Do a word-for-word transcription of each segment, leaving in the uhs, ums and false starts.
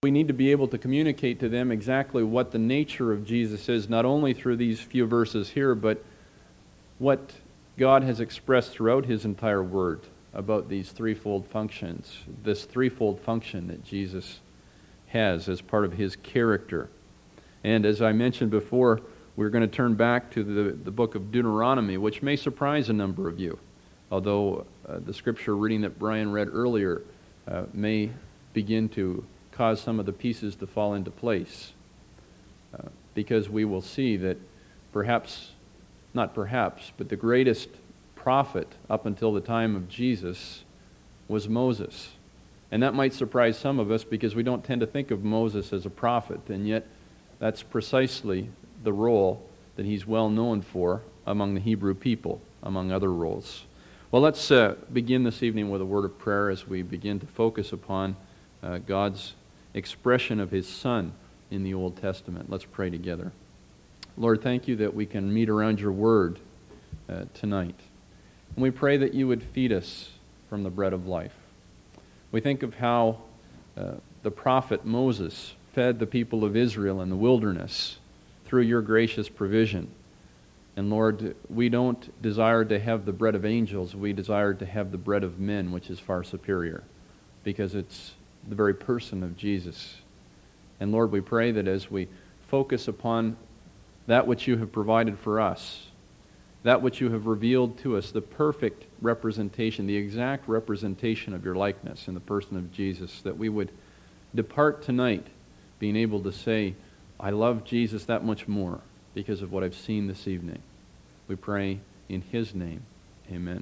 we need to be able to communicate to them exactly what the nature of Jesus is, not only through these few verses here, but what God has expressed throughout His entire Word about these threefold functions, this threefold function that Jesus has as part of His character. And as I mentioned before, we're going to turn back to the, the book of Deuteronomy, which may surprise a number of you, although uh, the scripture reading that Brian read earlier uh, may begin to cause some of the pieces to fall into place, uh, because we will see that perhaps, not perhaps, but the greatest prophet up until the time of Jesus was Moses. And that might surprise some of us because we don't tend to think of Moses as a prophet, and yet that's precisely the role that he's well known for among the Hebrew people, among other roles. Well, let's uh, begin this evening with a word of prayer as we begin to focus upon uh, God's expression of His Son in the Old Testament. Let's pray together. Lord, thank you that we can meet around your Word uh, tonight. And we pray that you would feed us from the bread of life. We think of how uh, the prophet Moses fed the people of Israel in the wilderness through your gracious provision. And Lord, we don't desire to have the bread of angels, we desire to have the bread of men, which is far superior, because it's the very person of Jesus. And Lord, we pray that as we focus upon that which you have provided for us, that which you have revealed to us, the perfect representation, the exact representation of your likeness in the person of Jesus, that we would depart tonight being able to say, I love Jesus that much more because of what I've seen this evening. We pray in His name. Amen.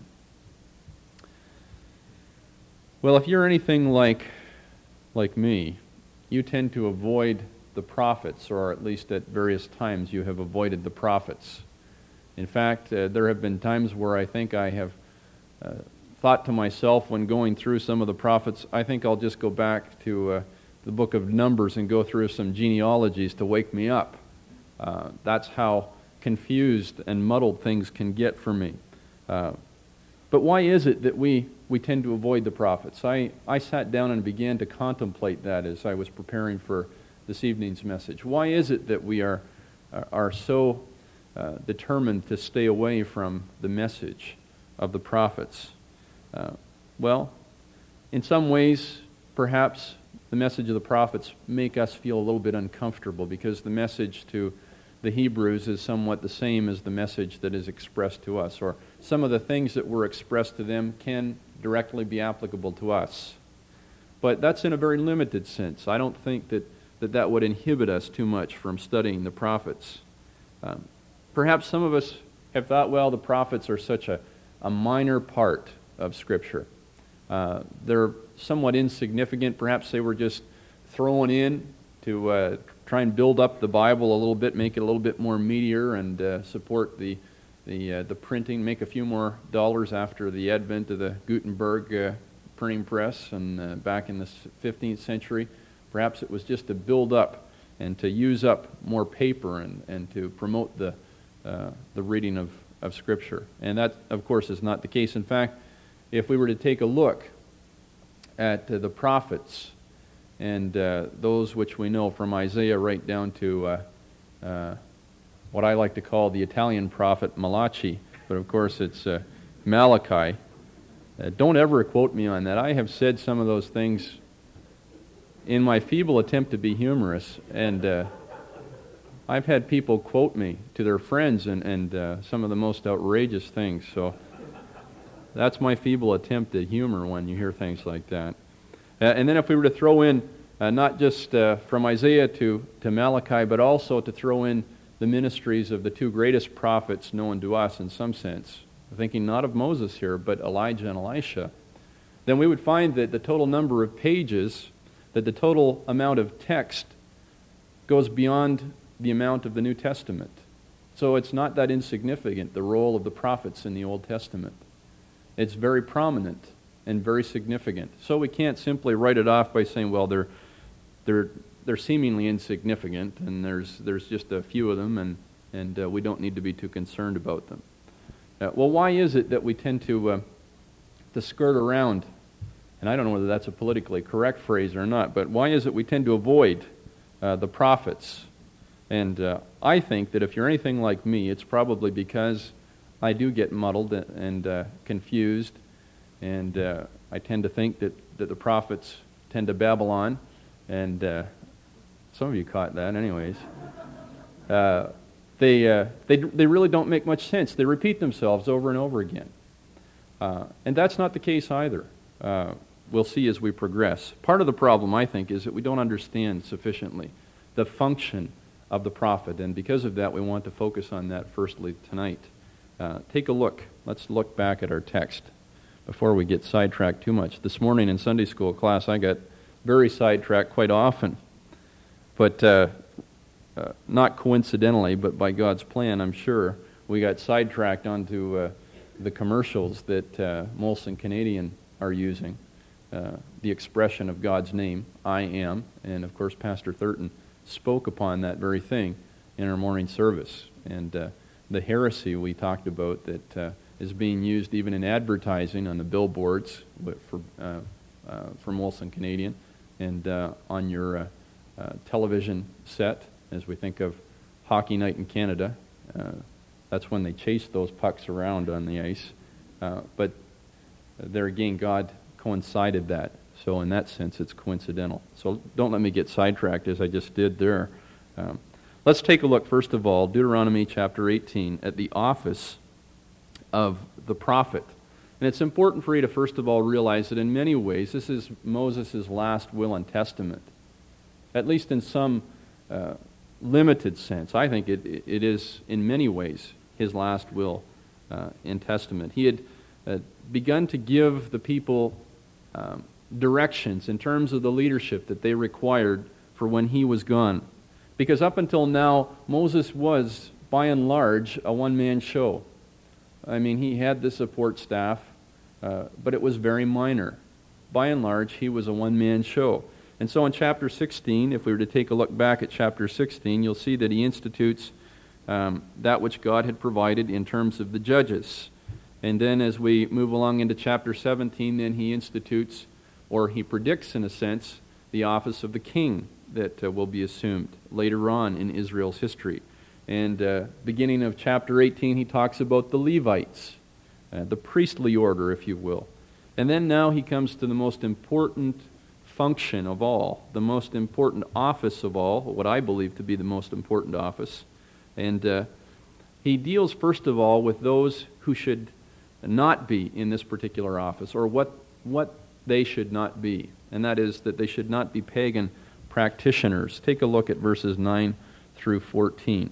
Well, if you're anything like like me, you tend to avoid the prophets, or at least at various times you have avoided the prophets. In fact, uh, there have been times where I think I have uh, thought to myself when going through some of the prophets, I think I'll just go back to uh, the book of Numbers and go through some genealogies to wake me up. Uh, that's how confused and muddled things can get for me. Uh, but why is it that we, we tend to avoid the prophets? I, I sat down and began to contemplate that as I was preparing for this evening's message. Why is it that we are, are so uh, determined to stay away from the message of the prophets? Uh, well, in some ways, perhaps the message of the prophets make us feel a little bit uncomfortable because the message to the Hebrews is somewhat the same as the message that is expressed to us, or some of the things that were expressed to them can directly be applicable to us. But that's in a very limited sense. I don't think that that, that would inhibit us too much from studying the prophets. Um, perhaps some of us have thought, well, the prophets are such a, a minor part of Scripture. Uh, they're somewhat insignificant. Perhaps they were just thrown in to uh, try and build up the Bible a little bit, make it a little bit more meatier, and uh, support the the uh, the printing, make a few more dollars after the advent of the Gutenberg uh, printing press, and uh, back in the fifteenth century. Perhaps it was just to build up and to use up more paper and, and to promote the uh, the reading of, of Scripture. And that, of course, is not the case. In fact, if we were to take a look at uh, the prophets and uh, those which we know from Isaiah right down to uh, uh, what I like to call the Italian prophet Malachi, but of course it's uh, Malachi. Uh, don't ever quote me on that. I have said some of those things in my feeble attempt to be humorous, and uh, I've had people quote me to their friends and, and uh, some of the most outrageous things, so that's my feeble attempt at humor when you hear things like that. Uh, and then if we were to throw in, uh, not just uh, from Isaiah to, to Malachi, but also to throw in the ministries of the two greatest prophets known to us in some sense, thinking not of Moses here, but Elijah and Elisha, then we would find that the total number of pages, that the total amount of text goes beyond the amount of the New Testament. So it's not that insignificant, the role of the prophets in the Old Testament. It's very prominent and very significant. So we can't simply write it off by saying, well, they're they're they're seemingly insignificant, and there's there's just a few of them, and and uh, we don't need to be too concerned about them. Uh, well, why is it that we tend to uh, to skirt around and I don't know whether that's a politically correct phrase or not, but why is it we tend to avoid uh, the prophets? And uh, I think that if you're anything like me, it's probably because I do get muddled and uh, confused, and uh, I tend to think that, that the prophets tend to babble on, and uh, some of you caught that anyways. Uh, they, uh, they, they really don't make much sense. They repeat themselves over and over again. Uh, and that's not the case either. Uh, we'll see as we progress. Part of the problem, I think, is that we don't understand sufficiently the function of the prophet, and because of that, we want to focus on that firstly tonight. Uh, take a look. Let's look back at our text before we get sidetracked too much. This morning in Sunday school class, I got very sidetracked quite often, but uh, uh, not coincidentally, but by God's plan, I'm sure, we got sidetracked onto uh, the commercials that uh, Molson Canadian are using, uh, the expression of God's name, I am, and of course Pastor Thurton spoke upon that very thing in our morning service, and uh, the heresy we talked about that uh, is being used even in advertising on the billboards for uh, uh, for Molson Canadian, and uh, on your uh, uh, television set, as we think of Hockey Night in Canada. Uh, that's when they chase those pucks around on the ice. Uh, but there again, God coincided that. So in that sense, it's coincidental. So don't let me get sidetracked as I just did there. Um, let's take a look, first of all, Deuteronomy chapter eighteen, at the office of the prophet. And it's important for you to, first of all, realize that in many ways, this is Moses' last will and testament. At least in some uh, limited sense. I think it, it is, in many ways, his last will uh, and testament. He had uh, begun to give the people um, directions in terms of the leadership that they required for when he was gone. Because up until now, Moses was, by and large, a one-man show. I mean, he had the support staff, uh, but it was very minor. By and large, he was a one-man show. And so in chapter sixteen, if we were to take a look back at chapter sixteen, you'll see that he institutes um, that which God had provided in terms of the judges. And then as we move along into chapter seventeen, then he institutes, or he predicts in a sense, the office of the king that uh, will be assumed later on in Israel's history. And uh, beginning of chapter eighteen, he talks about the Levites, uh, the priestly order, if you will. And then now he comes to the most important function of all, the most important office of all, what I believe to be the most important office. And uh, he deals, first of all, with those who should not be in this particular office, or what what they should not be. And that is that they should not be pagan practitioners. Take a look at verses nine through fourteen.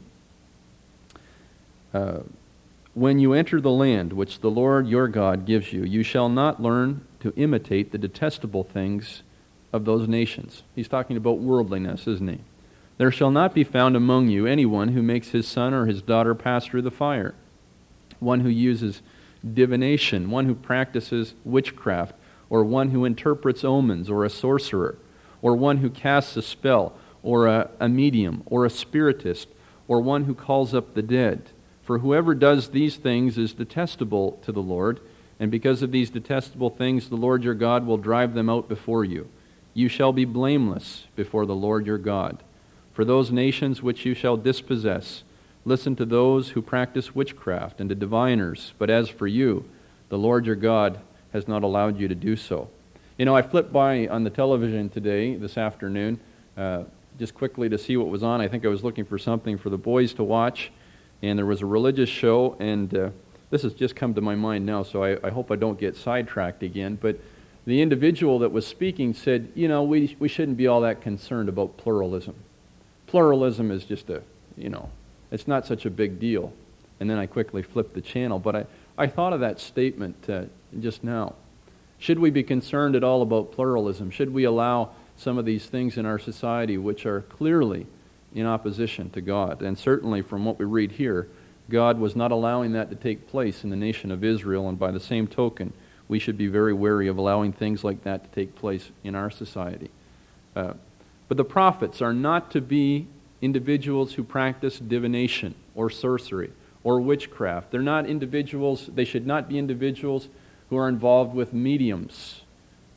Uh, when you enter the land which the Lord your God gives you, you shall not learn to imitate the detestable things of those nations. He's talking about worldliness, isn't he? There shall not be found among you anyone who makes his son or his daughter pass through the fire, one who uses divination, one who practices witchcraft, or one who interprets omens, or a sorcerer, or one who casts a spell, or a, a medium, or a spiritist, or one who calls up the dead. For whoever does these things is detestable to the Lord, and because of these detestable things the Lord your God will drive them out before you. You shall be blameless before the Lord your God. For those nations which you shall dispossess, listen to those who practice witchcraft and to diviners. But as for you, the Lord your God has not allowed you to do so. You know, I flipped by on the television today, this afternoon, uh, just quickly to see what was on. I think I was looking for something for the boys to watch, and there was a religious show, and uh, this has just come to my mind now, so I, I hope I don't get sidetracked again, but the individual that was speaking said, you know, we we shouldn't be all that concerned about pluralism. Pluralism is just a, you know, it's not such a big deal. And then I quickly flipped the channel, but I, I thought of that statement uh, just now. Should we be concerned at all about pluralism? Should we allow some of these things in our society which are clearly in opposition to God? And certainly from what we read here, God was not allowing that to take place in the nation of Israel, and by the same token, we should be very wary of allowing things like that to take place in our society. Uh, but the prophets are not to be individuals who practice divination or sorcery or witchcraft. They're not individuals, they should not be individuals who are involved with mediums,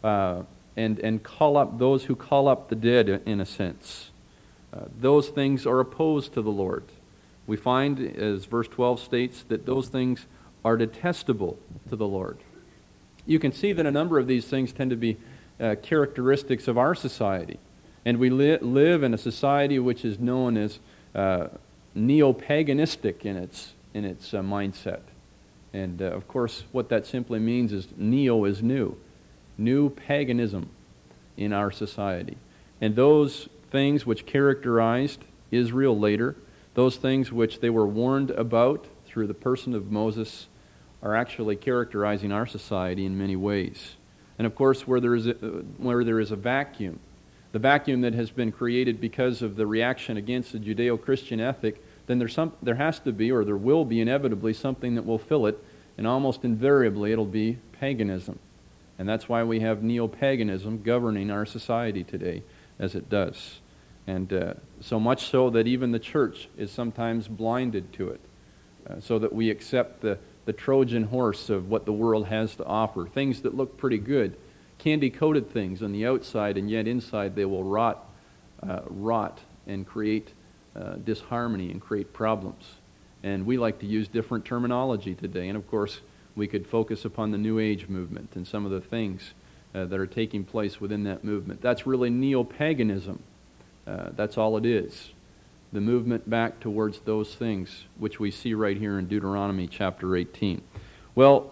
uh, and, and call up those who call up the dead, in a sense. Uh, those things are opposed to the Lord. We find, as verse twelve states, that those things are detestable to the Lord. You can see that a number of these things tend to be uh, characteristics of our society. And we li- live in a society which is known as uh, neo-paganistic in its, in its uh, mindset. And uh, of course, what that simply means is neo is new. New paganism in our society. And those things which characterized Israel later, those things which they were warned about through the person of Moses, are actually characterizing our society in many ways. And of course, where there is a, where there is a vacuum, the vacuum that has been created because of the reaction against the Judeo-Christian ethic, then there's some, there has to be, or there will be inevitably, something that will fill it, and almost invariably it'll be paganism. And that's why we have neo-paganism governing our society today, as it does. And uh, so much so that even the church is sometimes blinded to it, uh, so that we accept the, the Trojan horse of what the world has to offer, things that look pretty good, candy-coated things on the outside, and yet inside they will rot, uh, rot and create uh, disharmony and create problems. And we like to use different terminology today, and of course we could focus upon the New Age movement and some of the things uh, that are taking place within that movement. That's really neo-paganism. Uh, that's all it is. The movement back towards those things which we see right here in Deuteronomy chapter eighteen. Well,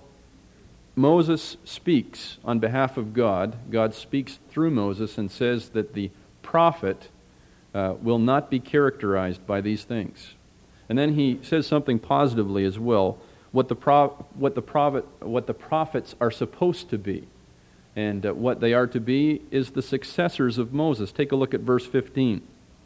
Moses speaks on behalf of God. God speaks through Moses and says that the prophet uh, will not be characterized by these things. And then he says something positively as well, what the pro- what the prophet what the prophets are supposed to be. And uh, what they are to be is the successors of Moses. Take a look at verse fifteen.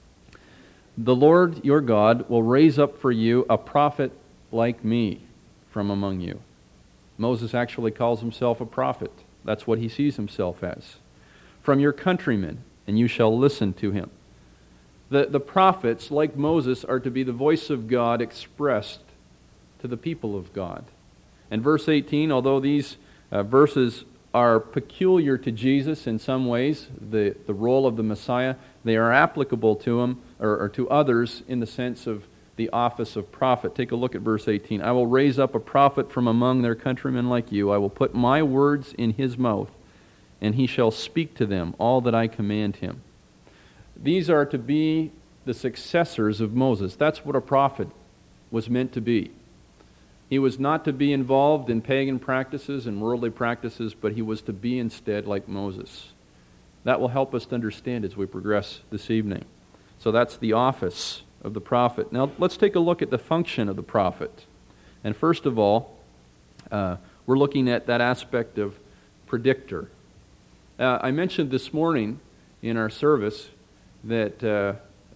The Lord your God will raise up for you a prophet like me from among you. Moses actually calls himself a prophet. That's what he sees himself as. From your countrymen, and you shall listen to him. The, the prophets, like Moses, are to be the voice of God expressed to the people of God. And verse eighteen, although these uh, verses are peculiar to Jesus in some ways, the, the role of the Messiah, they are applicable to him, or, or to others in the sense of the office of prophet. Take a look at verse eighteen. I will raise up a prophet from among their countrymen like you. I will put my words in his mouth, and he shall speak to them all that I command him. These are to be the successors of Moses. That's what a prophet was meant to be. He was not to be involved in pagan practices and worldly practices, but he was to be instead like Moses. That will help us to understand as we progress this evening. So that's the office of the prophet. Now let's take a look at the function of the prophet. And first of all, uh, we're looking at that aspect of predictor. Uh, I mentioned this morning in our service that uh,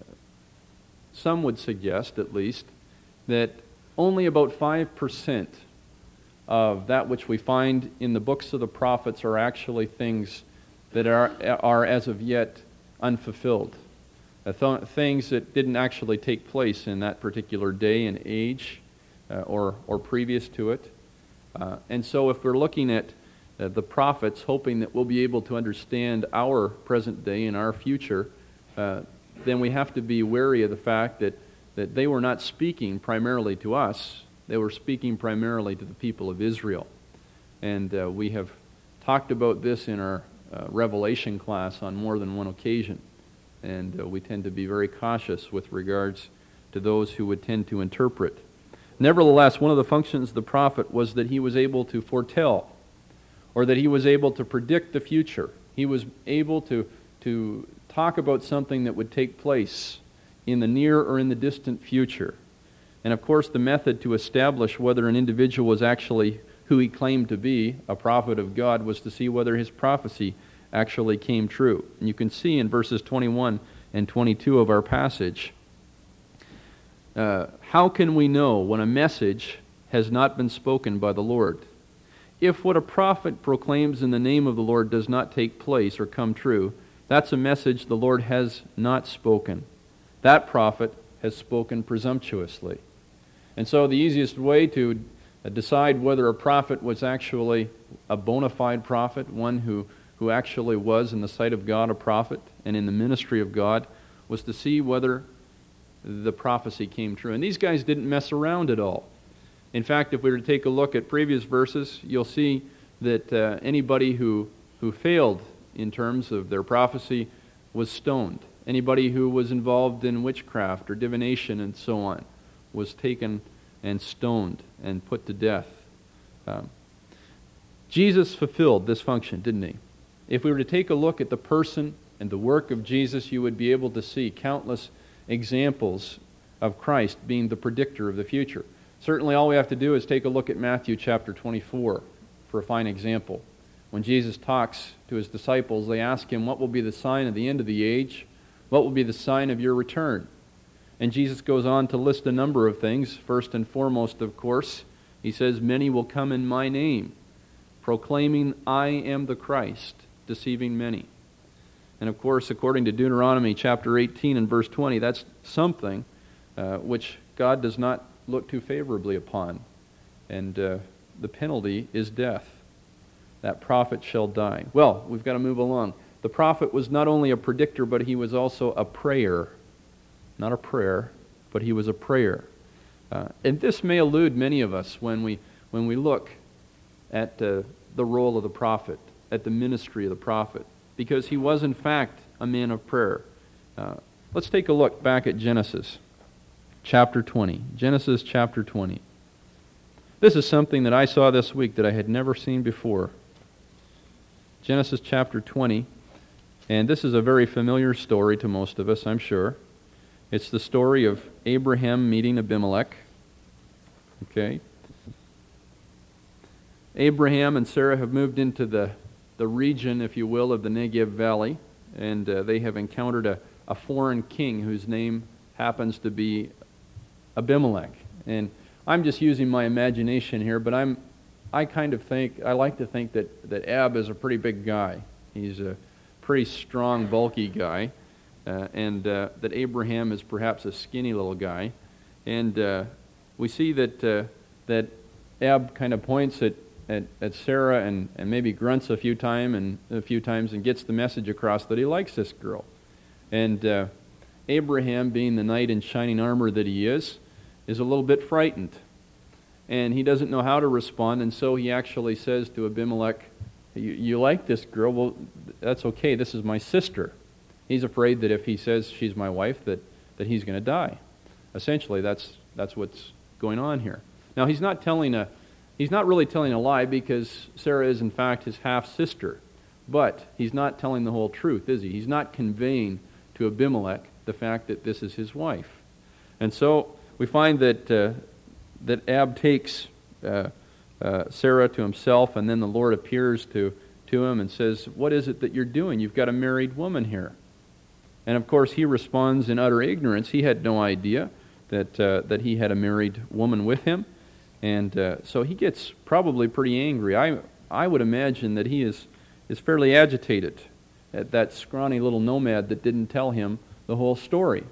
some would suggest, at least, that only about five percent of that which we find in the books of the prophets are actually things that are, are as of yet unfulfilled. Uh, th- things that didn't actually take place in that particular day and age uh, or, or previous to it. Uh, and so if we're looking at uh, the prophets, hoping that we'll be able to understand our present day and our future, uh, then we have to be wary of the fact that that they were not speaking primarily to us. They were speaking primarily to the people of Israel. And uh, we have talked about this in our uh, Revelation class on more than one occasion. And uh, we tend to be very cautious with regards to those who would tend to interpret. Nevertheless, one of the functions of the prophet was that he was able to foretell, or that he was able to predict the future. He was able to, to talk about something that would take place in the near or in the distant future. And of course, the method to establish whether an individual was actually who he claimed to be, a prophet of God, was to see whether his prophecy actually came true. And you can see in verses twenty-one and twenty-two of our passage, uh, how can we know when a message has not been spoken by the Lord? If what a prophet proclaims in the name of the Lord does not take place or come true, that's a message the Lord has not spoken. That prophet has spoken presumptuously. And so the easiest way to decide whether a prophet was actually a bona fide prophet, one who, who actually was in the sight of God a prophet and in the ministry of God, was to see whether the prophecy came true. And these guys didn't mess around at all. In fact, if we were to take a look at previous verses, you'll see that uh, anybody who, who failed in terms of their prophecy was stoned. Anybody who was involved in witchcraft or divination and so on was taken and stoned and put to death. Um, Jesus fulfilled this function, didn't he? If we were to take a look at the person and the work of Jesus, you would be able to see countless examples of Christ being the predictor of the future. Certainly all we have to do is take a look at Matthew chapter twenty-four for a fine example. When Jesus talks to his disciples, they ask him, what will be the sign of the end of the age? What will be the sign of your return? And Jesus goes on to list a number of things. First and foremost, of course, he says, many will come in my name, proclaiming I am the Christ, deceiving many. And of course, according to Deuteronomy chapter eighteen and verse twenty, that's something uh, which God does not look too favorably upon. And uh, the penalty is death. That prophet shall die. Well, we've got to move along. The prophet was not only a predictor, but he was also a prayer. Not a prayer, but he was a prayer. Uh, and this may elude many of us when we when we look at uh, the role of the prophet, at the ministry of the prophet, because he was in fact a man of prayer. Uh, let's take a look back at Genesis chapter twenty. Genesis chapter twenty. This is something that I saw this week that I had never seen before. Genesis chapter twenty, and this is a very familiar story to most of us, I'm sure. It's the story of Abraham meeting Abimelech. Okay. Abraham and Sarah have moved into the, the region, if you will, of the Negev Valley, and uh, they have encountered a, a foreign king whose name happens to be Abimelech. And I'm just using my imagination here, but I'm I kind of think, I like to think that, that Ab is a pretty big guy. He's a pretty strong, bulky guy. Uh, and uh, that Abraham is perhaps a skinny little guy. And uh, we see that uh, that Ab kind of points at, at, at Sarah and, and maybe grunts a few time and a few times and gets the message across that he likes this girl. And uh, Abraham, being the knight in shining armor that he is, is a little bit frightened. And he doesn't know how to respond, and so he actually says to Abimelech, you, you like this girl? Well, that's okay, this is my sister. He's afraid that if he says she's my wife, that, that he's going to die. Essentially, that's that's what's going on here. Now, he's not telling a, he's not really telling a lie, because Sarah is in fact his half-sister. But he's not telling the whole truth, is he? He's not conveying to Abimelech the fact that this is his wife. And so we find that uh, that Ab takes uh, uh, Sarah to himself, and then the Lord appears to, to him and says, what is it that you're doing? You've got a married woman here. And of course he responds in utter ignorance. He had no idea that uh, that he had a married woman with him. And uh, so he gets probably pretty angry. I I would imagine that he is, is fairly agitated at that scrawny little nomad that didn't tell him the whole story.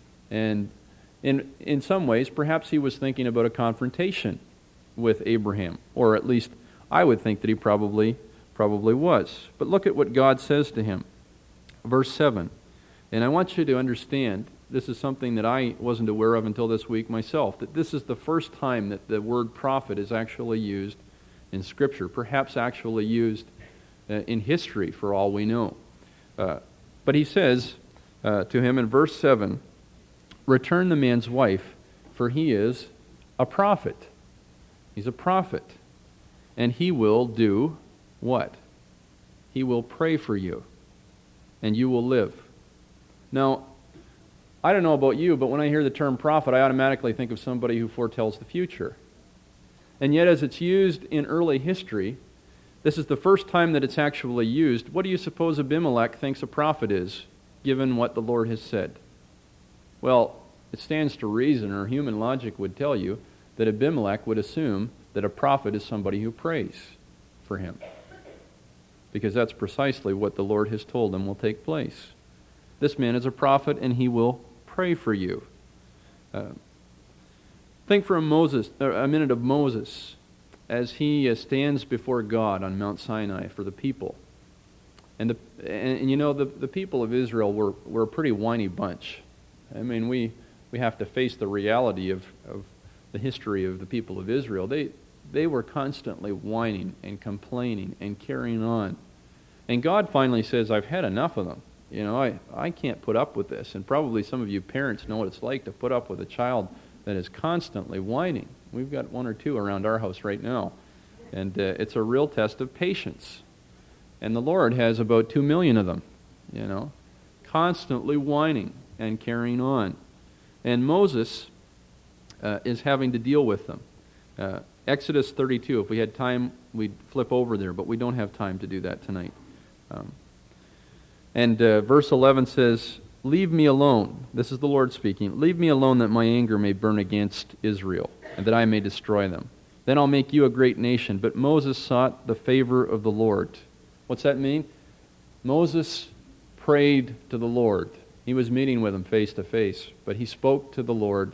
And In in some ways, perhaps he was thinking about a confrontation with Abraham, or at least I would think that he probably probably was. But look at what God says to him. Verse seven. And I want you to understand, this is something that I wasn't aware of until this week myself, that this is the first time that the word prophet is actually used in Scripture, perhaps actually used uh, in history for all we know. Uh, but he says uh, to him in verse seven, return the man's wife, for he is a prophet. He's a prophet. And he will do what? He will pray for you, and you will live. Now, I don't know about you, but when I hear the term prophet, I automatically think of somebody who foretells the future. And yet, as it's used in early history, this is the first time that it's actually used. What do you suppose Abimelech thinks a prophet is, given what the Lord has said? Well, it stands to reason, or human logic would tell you, that Abimelech would assume that a prophet is somebody who prays for him. Because that's precisely what the Lord has told him will take place. This man is a prophet, and he will pray for you. Uh, think for a, Moses, uh, a minute of Moses as he uh, stands before God on Mount Sinai for the people. And, the, and, and you know, the, the people of Israel were, were a pretty whiny bunch. I mean, we, we have to face the reality of, of the history of the people of Israel. They, they were constantly whining and complaining and carrying on. And God finally says, I've had enough of them. You know, I, I can't put up with this. And probably some of you parents know what it's like to put up with a child that is constantly whining. We've got one or two around our house right now. And uh, it's a real test of patience. And the Lord has about two million of them, you know, constantly whining and carrying on. And Moses uh, is having to deal with them. Uh, Exodus thirty-two, if we had time, we'd flip over there, but we don't have time to do that tonight. Um, and uh, verse eleven says, leave me alone. This is the Lord speaking. Leave me alone that my anger may burn against Israel, and that I may destroy them. Then I'll make you a great nation. But Moses sought the favor of the Lord. What's that mean? Moses prayed to the Lord. He was meeting with him face to face, but he spoke to the Lord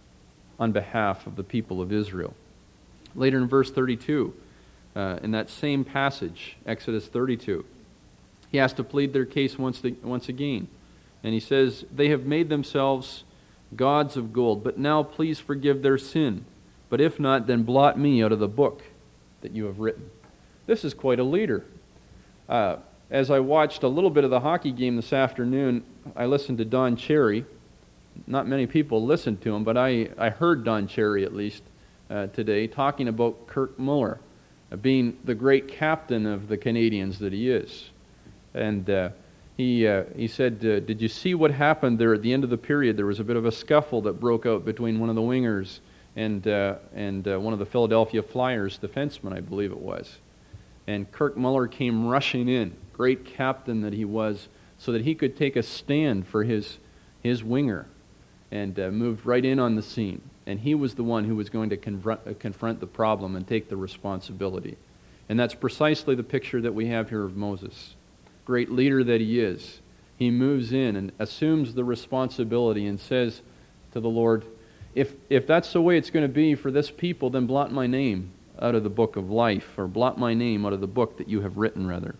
on behalf of the people of Israel. Later in verse thirty-two, uh, in that same passage, Exodus thirty-two, he has to plead their case once, the, once again. And he says, they have made themselves gods of gold, but now please forgive their sin. But if not, then blot me out of the book that you have written. This is quite a leader. Uh, as I watched a little bit of the hockey game this afternoon, I listened to Don Cherry. Not many people listened to him, but I, I heard Don Cherry at least uh, today talking about Kirk Muller uh, being the great captain of the Canadians that he is. And uh, he uh, he said, uh, did you see what happened there at the end of the period? There was a bit of a scuffle that broke out between one of the wingers and, uh, and uh, one of the Philadelphia Flyers defensemen, I believe it was. And Kirk Muller came rushing in, great captain that he was, so that he could take a stand for his his winger, and uh, moved right in on the scene. And he was the one who was going to confront, uh, confront the problem and take the responsibility. And that's precisely the picture that we have here of Moses. Great leader that he is. He moves in and assumes the responsibility and says to the Lord, if, if that's the way it's going to be for this people, then blot my name out of the book of life, or blot my name out of the book that you have written, rather.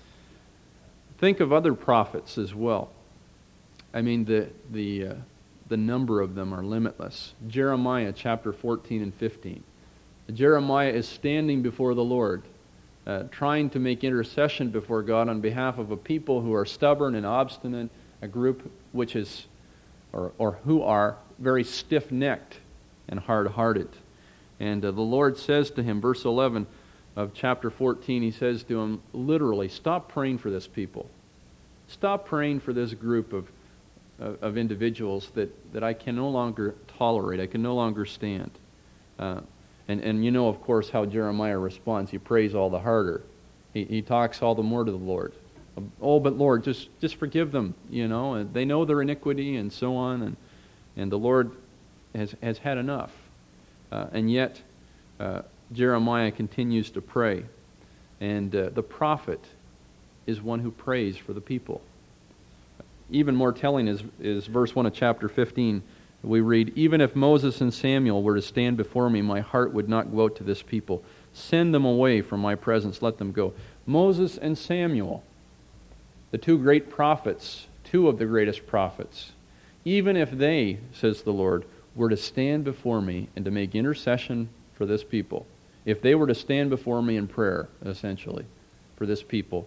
Think of other prophets as well. I mean, the the uh, the number of them are limitless. Jeremiah chapter fourteen and fifteen. Jeremiah is standing before the Lord, uh, trying to make intercession before God on behalf of a people who are stubborn and obstinate, a group which is, or or who are very stiff-necked and hard-hearted. And uh, the Lord says to him, verse eleven of chapter fourteen, he says to him, literally, stop praying for this people. Stop praying for this group of, of, of individuals that, that I can no longer tolerate, I can no longer stand. Uh, and, and you know, of course, how Jeremiah responds. He prays all the harder. He, he talks all the more to the Lord. Oh, but Lord, just, just forgive them, you know. And they know their iniquity and so on. And, and the Lord has, has had enough. Uh, and yet, uh, Jeremiah continues to pray. And uh, the prophet is one who prays for the people. Even more telling is, is verse one of chapter fifteen. We read, even if Moses and Samuel were to stand before me, my heart would not go out to this people. Send them away from my presence, let them go. Moses and Samuel, the two great prophets, two of the greatest prophets, even if they, says the Lord, were to stand before me and to make intercession for this people, if they were to stand before me in prayer, essentially, for this people,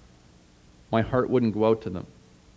my heart wouldn't go out to them.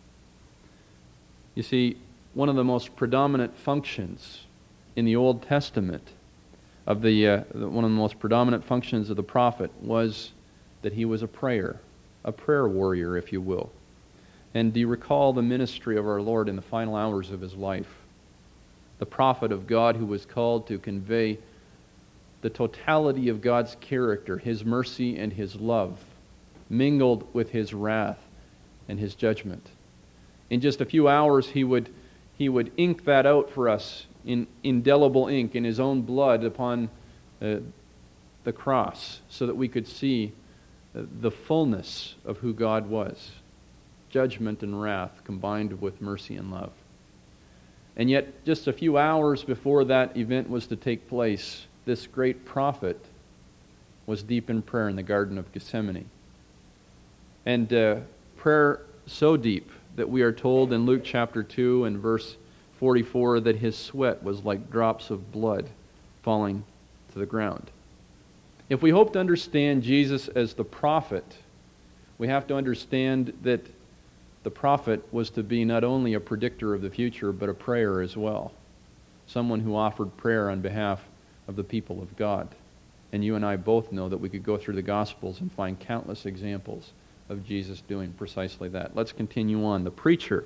You see, one of the most predominant functions in the Old Testament of the, uh, one of the most predominant functions of the prophet was that he was a prayer, a prayer warrior, if you will. And do you recall the ministry of our Lord in the final hours of his life? The prophet of God who was called to convey the totality of God's character, his mercy and his love, mingled with his wrath and his judgment. In just a few hours, he would he would ink that out for us in indelible ink in his own blood upon uh, the cross, so that we could see uh, the fullness of who God was. Judgment and wrath combined with mercy and love. And yet, just a few hours before that event was to take place, this great prophet was deep in prayer in the Garden of Gethsemane. And uh, prayer so deep that we are told in Luke chapter two and verse forty-four that his sweat was like drops of blood falling to the ground. If we hope to understand Jesus as the prophet, we have to understand that the prophet was to be not only a predictor of the future, but a prayer as well. Someone who offered prayer on behalf of the people of God. And you and I both know that we could go through the Gospels and find countless examples of Jesus doing precisely that. Let's continue on. The preacher.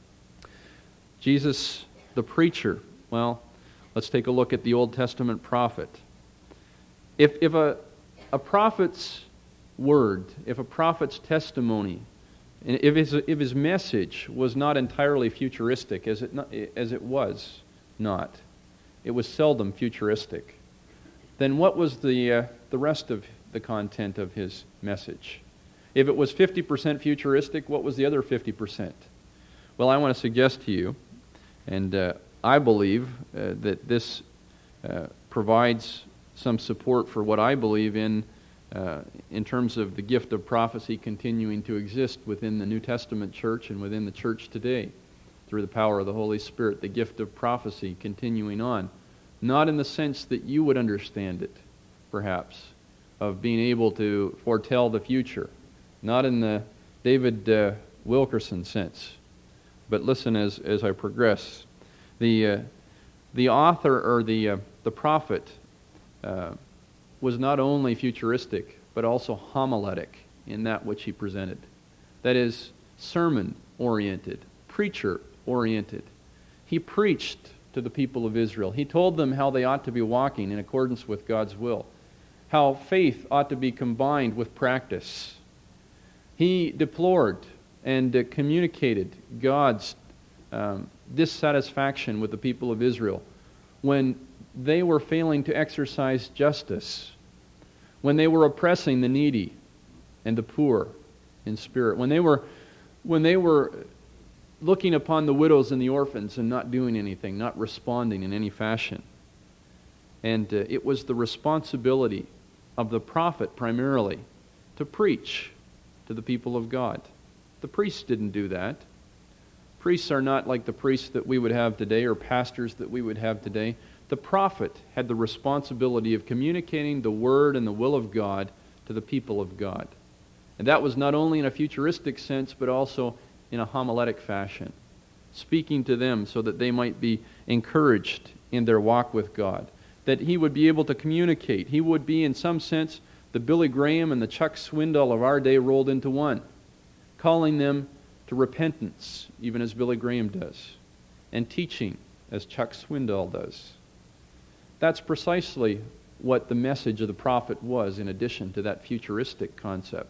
Jesus, the preacher. Well, let's take a look at the Old Testament prophet. If, if a, a prophet's word, if a prophet's testimony, and if his, if his message was not entirely futuristic, as it, not, as it was not, it was seldom futuristic, then what was the, uh, the rest of the content of his message? If it was fifty percent futuristic, what was the other fifty percent? Well, I want to suggest to you, and uh, I believe uh, that this uh, provides some support for what I believe in uh, in terms of the gift of prophecy continuing to exist within the New Testament church and within the church today through the power of the Holy Spirit, the gift of prophecy continuing on. Not in the sense that you would understand it, perhaps, of being able to foretell the future. Not in the David uh, Wilkerson sense. But listen as, as I progress. The, uh, the author, or the, uh, the prophet, uh, was not only futuristic, but also homiletic in that which he presented. That is, sermon-oriented, preacher-oriented. He preached to the people of Israel. He told them how they ought to be walking in accordance with God's will, how faith ought to be combined with practice. He deplored and uh, communicated God's um, dissatisfaction with the people of Israel when they were failing to exercise justice, when they were oppressing the needy and the poor in spirit, when they were when they were looking upon the widows and the orphans and not doing anything, not responding in any fashion. And uh, it was the responsibility of the prophet primarily to preach to the people of God. The priests didn't do that. Priests are not like the priests that we would have today or pastors that we would have today. The prophet had the responsibility of communicating the word and the will of God to the people of God. And that was not only in a futuristic sense, but also in a homiletic fashion, speaking to them so that they might be encouraged in their walk with God, that he would be able to communicate. He would be, in some sense, the Billy Graham and the Chuck Swindoll of our day rolled into one, calling them to repentance, even as Billy Graham does, and teaching as Chuck Swindoll does. That's precisely what the message of the prophet was, in addition to that futuristic concept.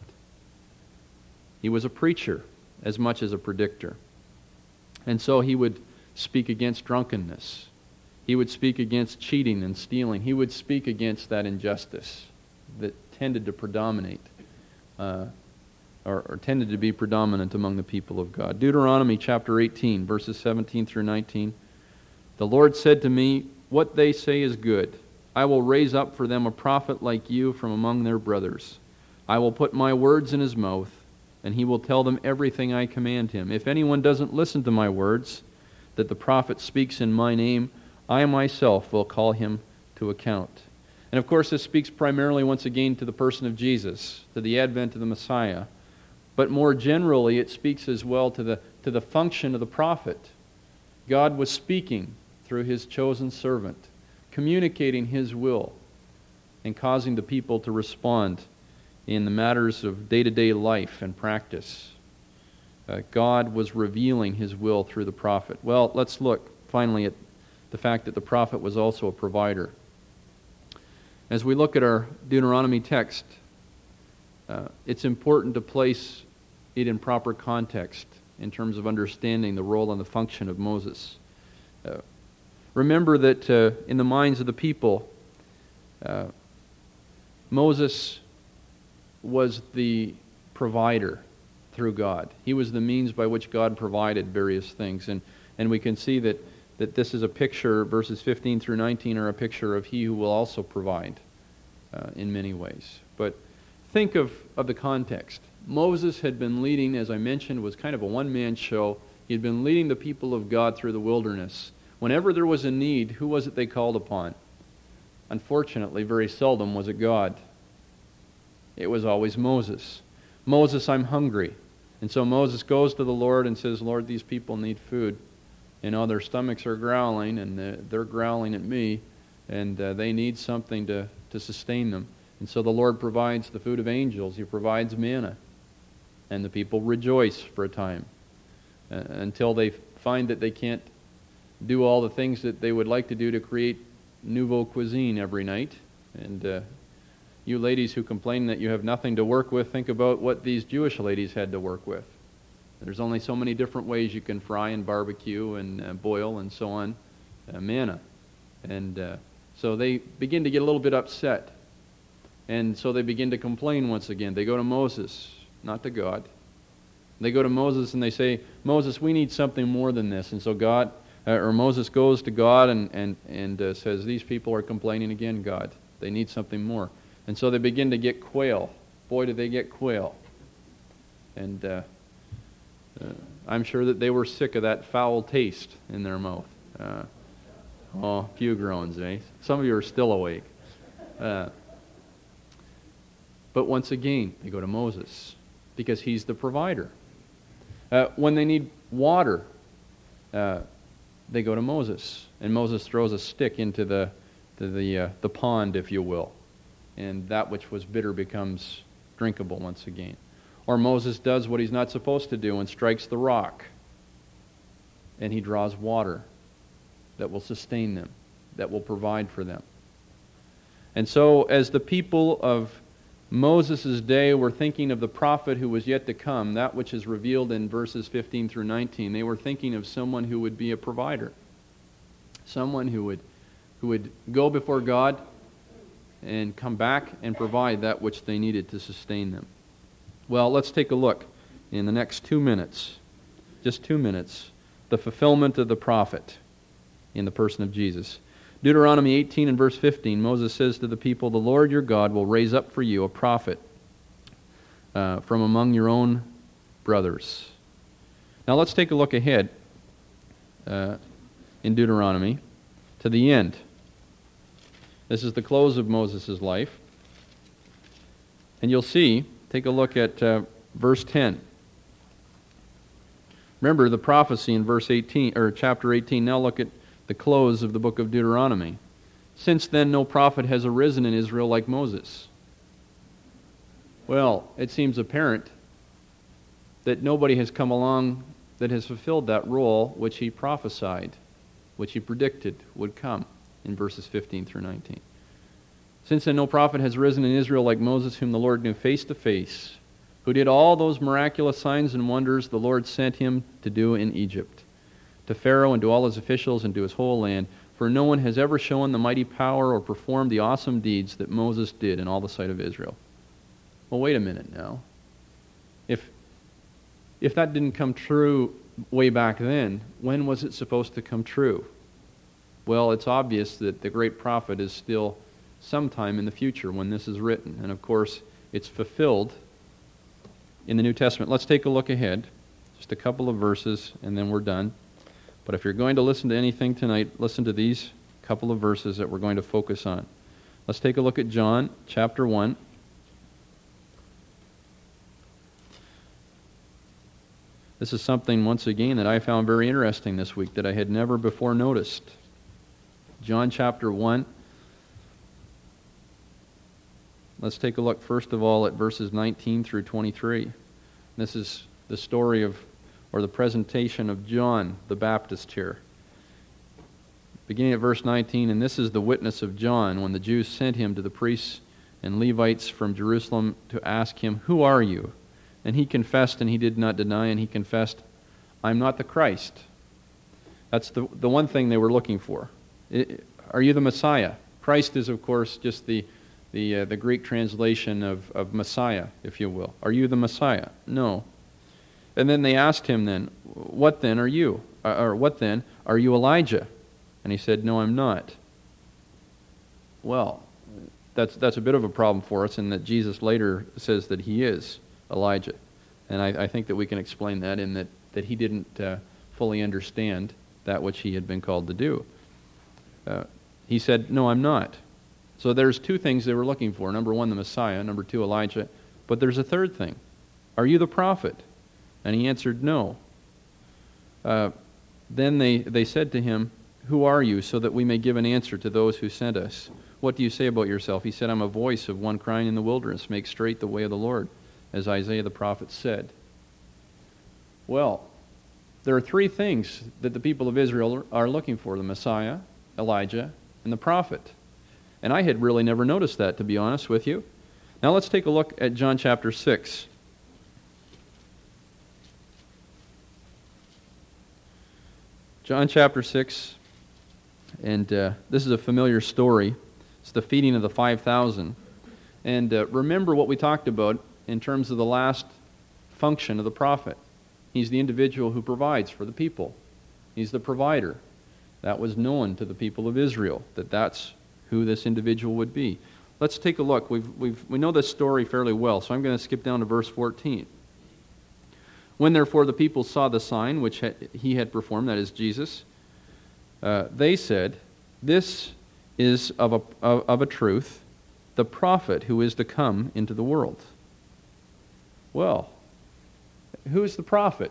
He was a preacher as much as a predictor. And so he would speak against drunkenness. He would speak against cheating and stealing. He would speak against that injustice that tended to predominate, uh, or, or tended to be predominant among the people of God. Deuteronomy chapter eighteen, verses seventeen through nineteen. The Lord said to me, "What they say is good. I will raise up for them a prophet like you from among their brothers. I will put my words in his mouth, and he will tell them everything I command him. If anyone doesn't listen to my words, that the prophet speaks in my name, I myself will call him to account." And of course, this speaks primarily once again to the person of Jesus, to the advent of the Messiah. But more generally, it speaks as well to the, to the function of the prophet. God was speaking through his chosen servant, communicating his will, and causing the people to respond in the matters of day-to-day life and practice. Uh, God was revealing his will through the prophet. Well, let's look finally at the fact that the prophet was also a provider. As we look at our Deuteronomy text, uh, it's important to place it in proper context in terms of understanding the role and the function of Moses. Uh, remember that uh, in the minds of the people, uh, Moses was the provider through God. He was the means by which God provided various things. And, and we can see that, that this is a picture, verses fifteen through nineteen are a picture of he who will also provide uh, in many ways. But think of, of the context. Moses had been leading, as I mentioned, was kind of a one-man show. He had been leading the people of God through the wilderness. Whenever there was a need, who was it they called upon? Unfortunately, very seldom was it God. It was always Moses. Moses, I'm hungry. And so Moses goes to the Lord and says, Lord, these people need food. You know, their stomachs are growling, and they're growling at me, and uh, they need something to, to sustain them. And so the Lord provides the food of angels. He provides manna. And the people rejoice for a time uh, until they find that they can't do all the things that they would like to do to create nouveau cuisine every night. And uh, you ladies who complain that you have nothing to work with, think about what these Jewish ladies had to work with. There's only so many different ways you can fry and barbecue and uh, boil and so on, uh, manna. And uh, so they begin to get a little bit upset. And so they begin to complain once again. They go to Moses, not to God. They go to Moses and they say, Moses, we need something more than this. And so God, uh, or Moses goes to God and, and, and uh, says, these people are complaining again, God. They need something more. And so they begin to get quail. Boy, did they get quail. And uh, uh, I'm sure that they were sick of that foul taste in their mouth. Uh, oh, few groans, eh? Some of you are still awake. Uh, but once again, they go to Moses because he's the provider. Uh, when they need water, uh, they go to Moses. And Moses throws a stick into the, to the, uh, the pond, if you will. And that which was bitter becomes drinkable once again. Or Moses does what he's not supposed to do and strikes the rock. And he draws water that will sustain them, that will provide for them. And so as the people of Moses' day were thinking of the prophet who was yet to come, that which is revealed in verses fifteen through nineteen, they were thinking of someone who would be a provider. Someone who would, who would go before God and come back and provide that which they needed to sustain them. Well, let's take a look in the next two minutes, just two minutes, the fulfillment of the prophet in the person of Jesus. Deuteronomy eighteen and verse fifteen, Moses says to the people, the Lord your God will raise up for you a prophet uh, from among your own brothers. Now let's take a look ahead uh, in Deuteronomy to the end. This is the close of Moses' life. And you'll see, take a look at uh, verse ten. Remember the prophecy in verse eighteen, or chapter eighteen. Now look at the close of the book of Deuteronomy. Since then no prophet has arisen in Israel like Moses. Well, it seems apparent that nobody has come along that has fulfilled that role which he prophesied, which he predicted would come in verses fifteen through nineteen. Since then no prophet has risen in Israel like Moses, whom the Lord knew face to face, who did all those miraculous signs and wonders the Lord sent him to do in Egypt, to Pharaoh and to all his officials and to his whole land, for no one has ever shown the mighty power or performed the awesome deeds that Moses did in all the sight of Israel. Well, wait a minute now. If, if that didn't come true way back then, when was it supposed to come true? Well, it's obvious that the great prophet is still sometime in the future when this is written. And of course, it's fulfilled in the New Testament. Let's take a look ahead. Just a couple of verses and then we're done. But if you're going to listen to anything tonight, listen to these couple of verses that we're going to focus on. Let's take a look at John chapter one. This is something, once again, that I found very interesting this week that I had never before noticed. John chapter one. Let's take a look first of all at verses nineteen through twenty-three. This is the story of, or the presentation of John the Baptist here. Beginning at verse nineteen, and this is the witness of John when the Jews sent him to the priests and Levites from Jerusalem to ask him, who are you? And he confessed, and he did not deny, and he confessed, I'm not the Christ. That's the, the one thing they were looking for. It, are you the Messiah? Christ is, of course, just the the uh, the Greek translation of, of Messiah, if you will. Are you the Messiah? No. And then they asked him then, what then are you? Uh, or what then? Are you Elijah? And he said, no, I'm not. Well, that's that's a bit of a problem for us in that Jesus later says that he is. Elijah. And I, I think that we can explain that in that, that he didn't uh, fully understand that which he had been called to do. Uh, he said, no, I'm not. So there's two things they were looking for. Number one, the Messiah. Number two, Elijah. But there's a third thing. Are you the prophet? And he answered, no. Uh, then they, they said to him, who are you, so that we may give an answer to those who sent us? What do you say about yourself? He said, I'm a voice of one crying in the wilderness, make straight the way of the Lord, as Isaiah the prophet said. Well, there are three things that the people of Israel are looking for: the Messiah, Elijah, and the prophet. And I had really never noticed that, to be honest with you. Now let's take a look at John chapter six. John chapter six, and uh, this is a familiar story. It's the feeding of the five thousand. And uh, remember what we talked about in terms of the last function of the prophet. He's the individual who provides for the people. He's the provider. That was known to the people of Israel, that that's who this individual would be. Let's take a look. We've, we've, we know this story fairly well, so I'm going to skip down to verse fourteen. When therefore the people saw the sign which he had performed, that is Jesus, uh, they said, this is of a, of, of a truth the prophet who is to come into the world. Well, who is the prophet?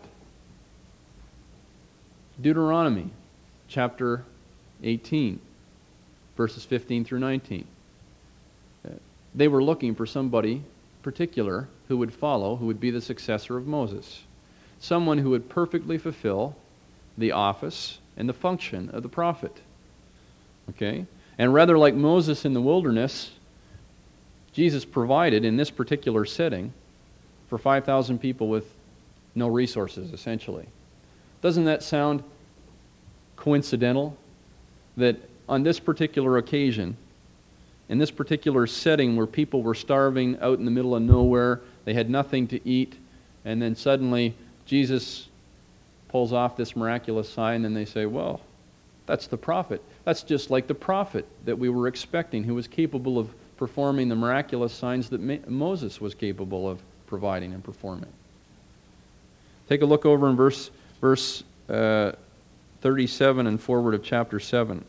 Deuteronomy chapter eighteen, verses fifteen through nineteen. They were looking for somebody particular who would follow, who would be the successor of Moses. Someone who would perfectly fulfill the office and the function of the prophet. Okay? And rather like Moses in the wilderness, Jesus provided in this particular setting for five thousand people with no resources, essentially. Doesn't that sound coincidental? That on this particular occasion, in this particular setting where people were starving out in the middle of nowhere, they had nothing to eat, and then suddenly Jesus pulls off this miraculous sign, and they say, well, that's the prophet. That's just like the prophet that we were expecting, who was capable of performing the miraculous signs that Moses was capable of providing and performing. Take a look over in verse, verse uh, thirty-seven and forward of chapter seven.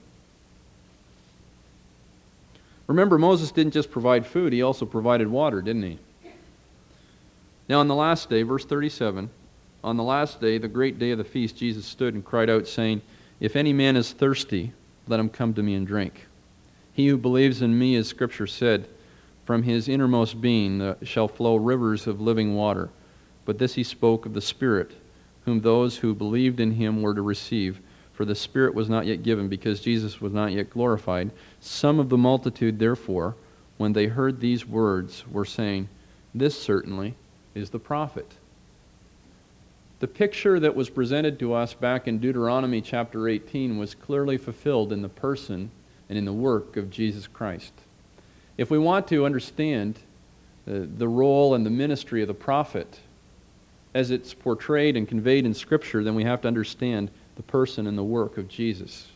Remember, Moses didn't just provide food, he also provided water, didn't he? Now on the last day, verse thirty-seven, on the last day, the great day of the feast, Jesus stood and cried out, saying, if any man is thirsty, let him come to me and drink. He who believes in me, as Scripture said, from his innermost being uh, shall flow rivers of living water. But this he spoke of the Spirit, whom those who believed in him were to receive. For the Spirit was not yet given, because Jesus was not yet glorified. Some of the multitude, therefore, when they heard these words, were saying, this certainly is the prophet. The picture that was presented to us back in Deuteronomy chapter eighteen was clearly fulfilled in the person and in the work of Jesus Christ. If we want to understand uh, the role and the ministry of the prophet as it's portrayed and conveyed in Scripture, then we have to understand the person and the work of Jesus.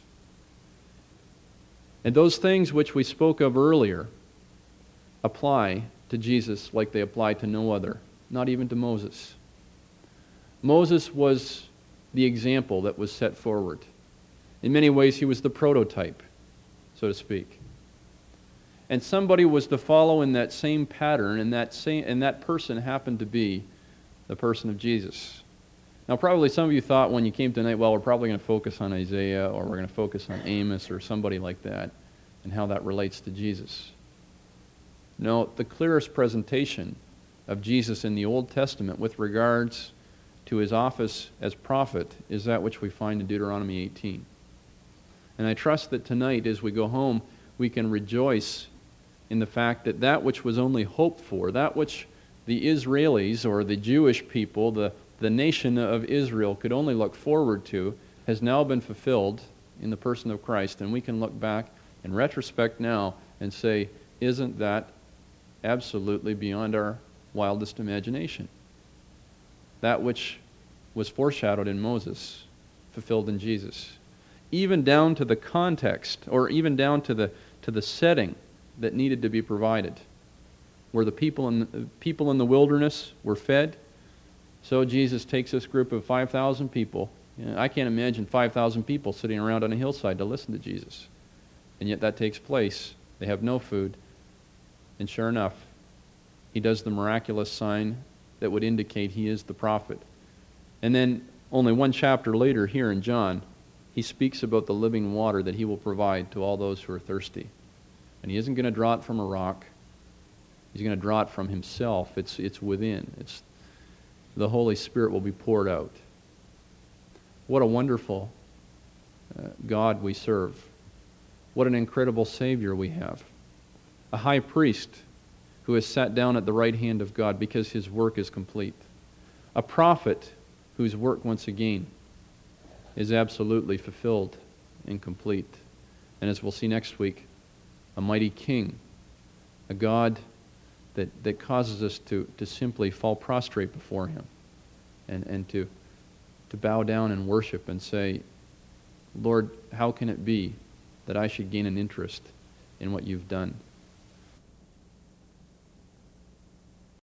And those things which we spoke of earlier apply to Jesus like they apply to no other, not even to Moses. Moses was the example that was set forward. In many ways, he was the prototype, so to speak. And somebody was to follow in that same pattern, and that same, and that person happened to be the person of Jesus. Now, probably some of you thought when you came tonight, well, we're probably going to focus on Isaiah, or we're going to focus on Amos, or somebody like that, and how that relates to Jesus. No, the clearest presentation of Jesus in the Old Testament with regards to his office as prophet is that which we find in Deuteronomy eighteen. And I trust that tonight, as we go home, we can rejoice in the fact that that which was only hoped for, that which the Israelis, or the Jewish people, the, the nation of Israel could only look forward to, has now been fulfilled in the person of Christ. And we can look back in retrospect now and say, isn't that absolutely beyond our wildest imagination? That which was foreshadowed in Moses, fulfilled in Jesus. Even down to the context, or even down to the to the setting that needed to be provided. where the people in the, people in the wilderness were fed, so Jesus takes this group of five thousand people. You know, I can't imagine five thousand people sitting around on a hillside to listen to Jesus. And yet that takes place. They have no food. And sure enough, he does the miraculous sign that would indicate he is the prophet. And then only one chapter later here in John, he speaks about the living water that he will provide to all those who are thirsty. And he isn't going to draw it from a rock. He's going to draw it from himself. It's, it's within. It's, the Holy Spirit will be poured out. What a wonderful uh, God we serve. What an incredible Savior we have. A high priest who has sat down at the right hand of God because his work is complete. A prophet whose work, once again, is absolutely fulfilled and complete. And as we'll see next week, a mighty king, a God that, that causes us to, to simply fall prostrate before him and, and to, to bow down and worship and say, Lord, how can it be that I should gain an interest in what you've done?